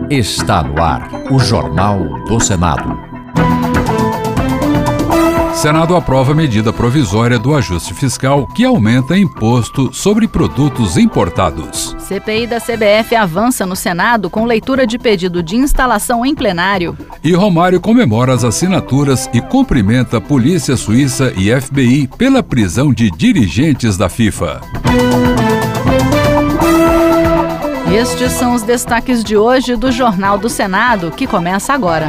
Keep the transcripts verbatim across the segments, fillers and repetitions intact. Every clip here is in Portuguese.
Está no ar o Jornal do Senado. Senado aprova medida provisória do ajuste fiscal que aumenta imposto sobre produtos importados. C P I da C B F avança no Senado com leitura de pedido de instalação em plenário. E Romário comemora as assinaturas e cumprimenta a Polícia Suíça e F B I pela prisão de dirigentes da FIFA. Estes são os destaques de hoje do Jornal do Senado, que começa agora.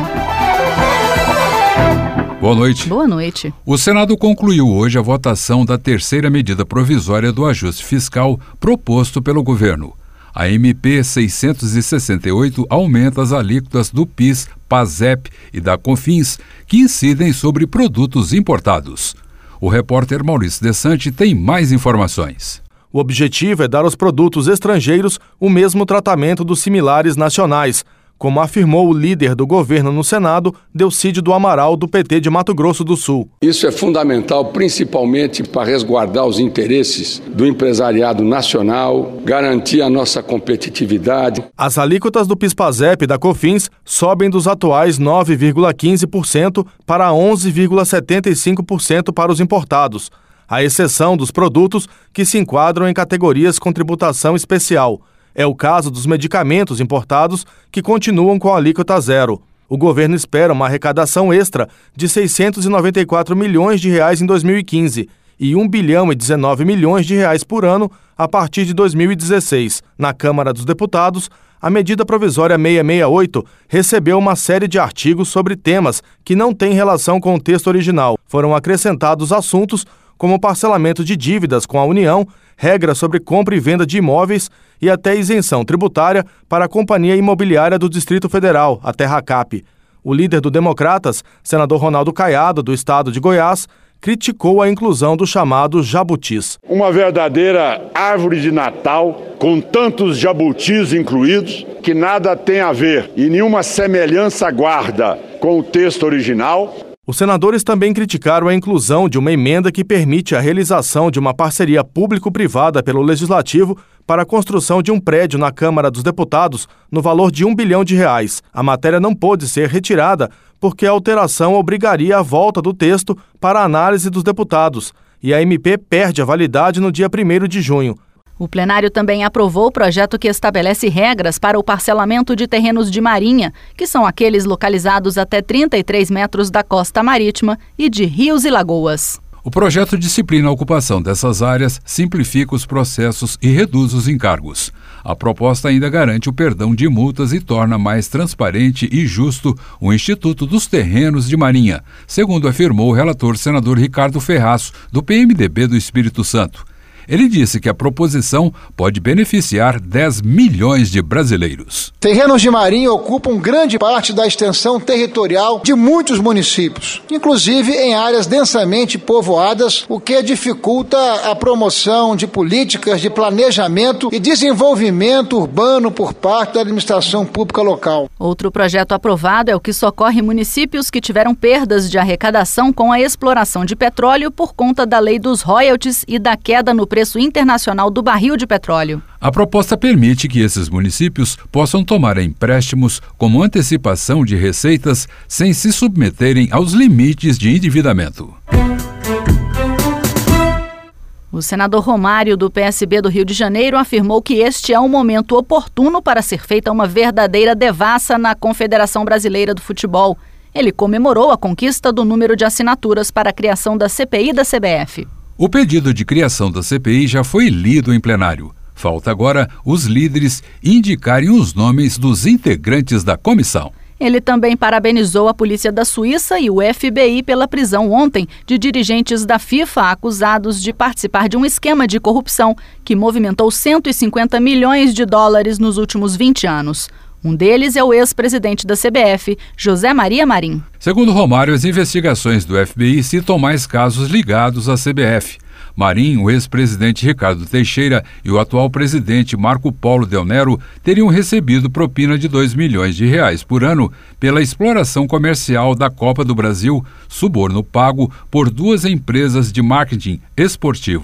Boa noite. Boa noite. O Senado concluiu hoje a votação da terceira medida provisória do ajuste fiscal proposto pelo governo. A M P seiscentos e sessenta e oito aumenta as alíquotas do PIS, PASEP e da COFINS, que incidem sobre produtos importados. O repórter Maurício Desante tem mais informações. O objetivo é dar aos produtos estrangeiros o mesmo tratamento dos similares nacionais, como afirmou o líder do governo no Senado, Delcídio do Amaral, do P T de Mato Grosso do Sul. Isso é fundamental, principalmente para resguardar os interesses do empresariado nacional, garantir a nossa competitividade. As alíquotas do PIS/PASEP e da COFINS sobem dos atuais nove vírgula quinze por cento para onze vírgula setenta e cinco por cento para os importados, à exceção dos produtos que se enquadram em categorias com tributação especial. É o caso dos medicamentos importados, que continuam com a alíquota zero. O governo espera uma arrecadação extra de seiscentos e noventa e quatro milhões de reais em dois mil e quinze e um bilhão e dezenove milhões de reais por ano a partir de dois mil e dezesseis. Na Câmara dos Deputados, a medida provisória seiscentos e sessenta e oito recebeu uma série de artigos sobre temas que não têm relação com o texto original. Foram acrescentados assuntos como parcelamento de dívidas com a União, regras sobre compra e venda de imóveis e até isenção tributária para a Companhia Imobiliária do Distrito Federal, a Terracap. O líder do Democratas, senador Ronaldo Caiado, do estado de Goiás, criticou a inclusão do chamado jabutis. Uma verdadeira árvore de Natal, com tantos jabutis incluídos, que nada tem a ver e nenhuma semelhança guarda com o texto original. Os senadores também criticaram a inclusão de uma emenda que permite a realização de uma parceria público-privada pelo Legislativo para a construção de um prédio na Câmara dos Deputados no valor de um bilhão de reais. A matéria não pôde ser retirada porque a alteração obrigaria a volta do texto para a análise dos deputados e a M P perde a validade no dia primeiro de junho. O plenário também aprovou o projeto que estabelece regras para o parcelamento de terrenos de marinha, que são aqueles localizados até trinta e três metros da costa marítima e de rios e lagoas. O projeto disciplina a ocupação dessas áreas, simplifica os processos e reduz os encargos. A proposta ainda garante o perdão de multas e torna mais transparente e justo o Instituto dos Terrenos de Marinha, segundo afirmou o relator senador Ricardo Ferraz, do P M D B do Espírito Santo. Ele disse que a proposição pode beneficiar dez milhões de brasileiros. Terrenos de marinha ocupam grande parte da extensão territorial de muitos municípios, inclusive em áreas densamente povoadas, o que dificulta a promoção de políticas de planejamento e desenvolvimento urbano por parte da administração pública local. Outro projeto aprovado é o que socorre municípios que tiveram perdas de arrecadação com a exploração de petróleo por conta da lei dos royalties e da queda no preço internacional do barril de petróleo. A proposta permite que esses municípios possam tomar empréstimos como antecipação de receitas sem se submeterem aos limites de endividamento. O senador Romário, do P S B do Rio de Janeiro, afirmou que este é um momento oportuno para ser feita uma verdadeira devassa na Confederação Brasileira do Futebol. Ele comemorou a conquista do número de assinaturas para a criação da C P I da C B F. O pedido de criação da C P I já foi lido em plenário. Falta agora os líderes indicarem os nomes dos integrantes da comissão. Ele também parabenizou a polícia da Suíça e o F B I pela prisão ontem de dirigentes da FIFA acusados de participar de um esquema de corrupção que movimentou cento e cinquenta milhões de dólares nos últimos vinte anos. Um deles é o ex-presidente da C B F, José Maria Marim. Segundo Romário, as investigações do F B I citam mais casos ligados à C B F. Marim, o ex-presidente Ricardo Teixeira e o atual presidente Marco Polo Del Nero teriam recebido propina de dois milhões de reais por ano pela exploração comercial da Copa do Brasil, suborno pago por duas empresas de marketing esportivo.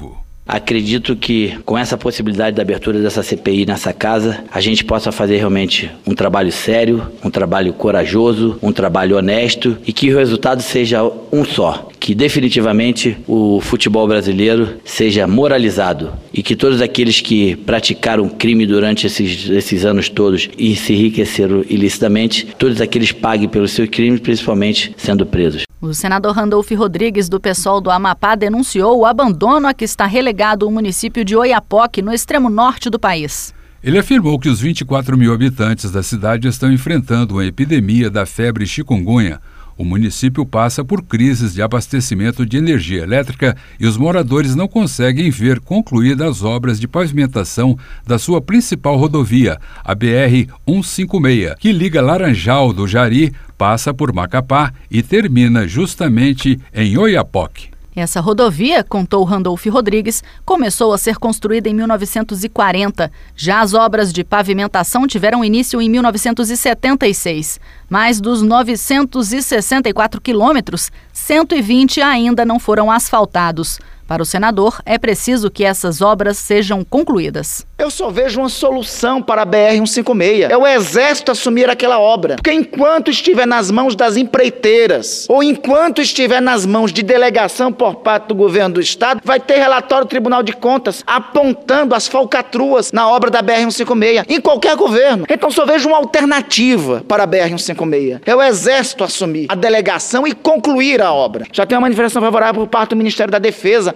Acredito que com essa possibilidade da abertura dessa C P I nessa casa, a gente possa fazer realmente um trabalho sério, um trabalho corajoso, um trabalho honesto e que o resultado seja um só, que definitivamente o futebol brasileiro seja moralizado e que todos aqueles que praticaram crime durante esses, esses anos todos e se enriqueceram ilicitamente, todos aqueles paguem pelos seus crimes, principalmente sendo presos. O senador Randolfo Rodrigues, do PSOL do Amapá, denunciou o abandono a que está relegado o município de Oiapoque, no extremo norte do país. Ele afirmou que os vinte e quatro mil habitantes da cidade estão enfrentando uma epidemia da febre chikungunya. O município passa por crises de abastecimento de energia elétrica e os moradores não conseguem ver concluídas as obras de pavimentação da sua principal rodovia, a B R cento e cinquenta e seis, que liga Laranjal do Jari, passa por Macapá e termina justamente em Oiapoque. Essa rodovia, contou Randolfo Rodrigues, começou a ser construída em mil novecentos e quarenta. Já as obras de pavimentação tiveram início em mil novecentos e setenta e seis. Mas dos novecentos e sessenta e quatro quilômetros, cento e vinte ainda não foram asfaltados. Para o senador, é preciso que essas obras sejam concluídas. Eu só vejo uma solução para a B R cento e cinquenta e seis. É o Exército assumir aquela obra. Porque enquanto estiver nas mãos das empreiteiras, ou enquanto estiver nas mãos de delegação por parte do governo do Estado, vai ter relatório do Tribunal de Contas apontando as falcatruas na obra da B R cento e cinquenta e seis, em qualquer governo. Então só vejo uma alternativa para a B R cento e cinquenta e seis. É o Exército assumir a delegação e concluir a obra. Já tem uma manifestação favorável por parte do Ministério da Defesa.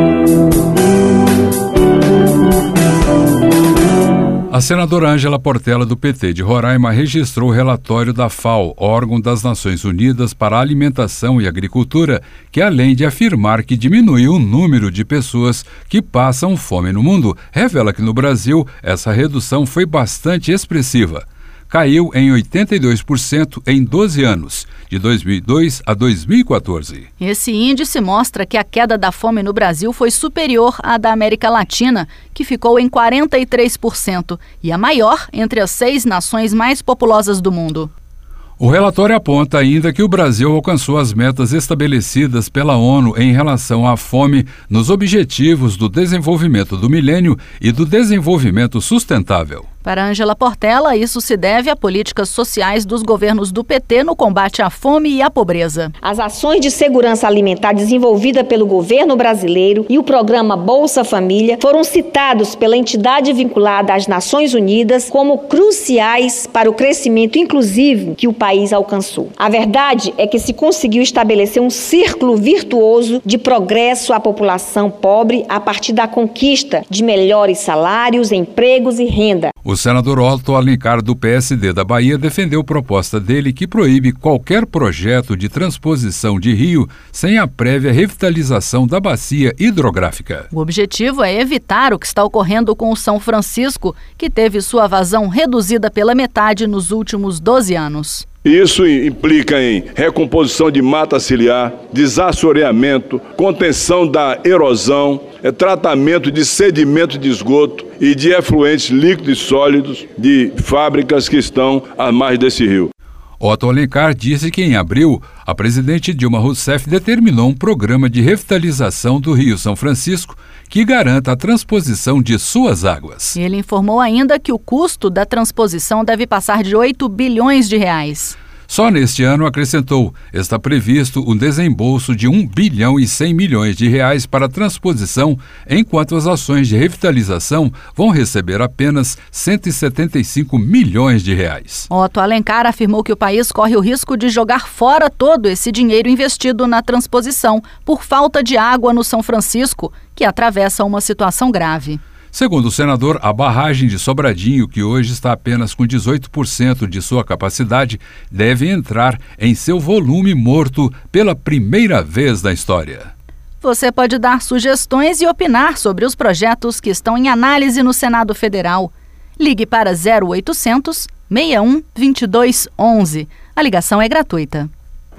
A senadora Ângela Portela, do P T de Roraima, registrou o relatório da FAO, órgão das Nações Unidas para a Alimentação e Agricultura, que além de afirmar que diminuiu o número de pessoas que passam fome no mundo, revela que no Brasil essa redução foi bastante expressiva. Caiu em oitenta e dois por cento em doze anos, de dois mil e dois a dois mil e quatorze. Esse índice mostra que a queda da fome no Brasil foi superior à da América Latina, que ficou em quarenta e três por cento, e a maior entre as seis nações mais populosas do mundo. O relatório aponta ainda que o Brasil alcançou as metas estabelecidas pela ONU em relação à fome nos Objetivos do Desenvolvimento do Milênio e do Desenvolvimento Sustentável. Para Ângela Portela, isso se deve a políticas sociais dos governos do P T no combate à fome e à pobreza. As ações de segurança alimentar desenvolvidas pelo governo brasileiro e o programa Bolsa Família foram citados pela entidade vinculada às Nações Unidas como cruciais para o crescimento inclusivo que o país alcançou. A verdade é que se conseguiu estabelecer um círculo virtuoso de progresso à população pobre a partir da conquista de melhores salários, empregos e renda. O senador Otto Alencar, do P S D da Bahia, defendeu proposta dele que proíbe qualquer projeto de transposição de rio sem a prévia revitalização da bacia hidrográfica. O objetivo é evitar o que está ocorrendo com o São Francisco, que teve sua vazão reduzida pela metade nos últimos doze anos. Isso implica em recomposição de mata ciliar, desassoreamento, contenção da erosão, tratamento de sedimento de esgoto e de efluentes líquidos e sólidos de fábricas que estão à margem desse rio. Otto Alencar disse que em abril, a presidente Dilma Rousseff determinou um programa de revitalização do Rio São Francisco que garanta a transposição de suas águas. Ele informou ainda que o custo da transposição deve passar de oito bilhões de reais. Só neste ano, acrescentou, está previsto um desembolso de um bilhão e cem milhões de reais para a transposição, enquanto as ações de revitalização vão receber apenas cento e setenta e cinco milhões de reais. Otto Alencar afirmou que o país corre o risco de jogar fora todo esse dinheiro investido na transposição por falta de água no São Francisco, que atravessa uma situação grave. Segundo o senador, a barragem de Sobradinho, que hoje está apenas com dezoito por cento de sua capacidade, deve entrar em seu volume morto pela primeira vez na história. Você pode dar sugestões e opinar sobre os projetos que estão em análise no Senado Federal. Ligue para zero oitocentos, seis um, dois dois um um. A ligação é gratuita.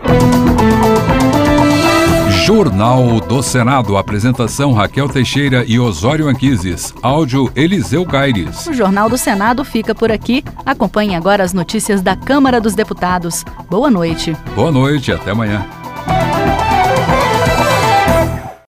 Jornal do Senado. Apresentação Raquel Teixeira e Osório Anquises. Áudio Eliseu Gaires. O Jornal do Senado fica por aqui. Acompanhe agora as notícias da Câmara dos Deputados. Boa noite. Boa noite, até amanhã.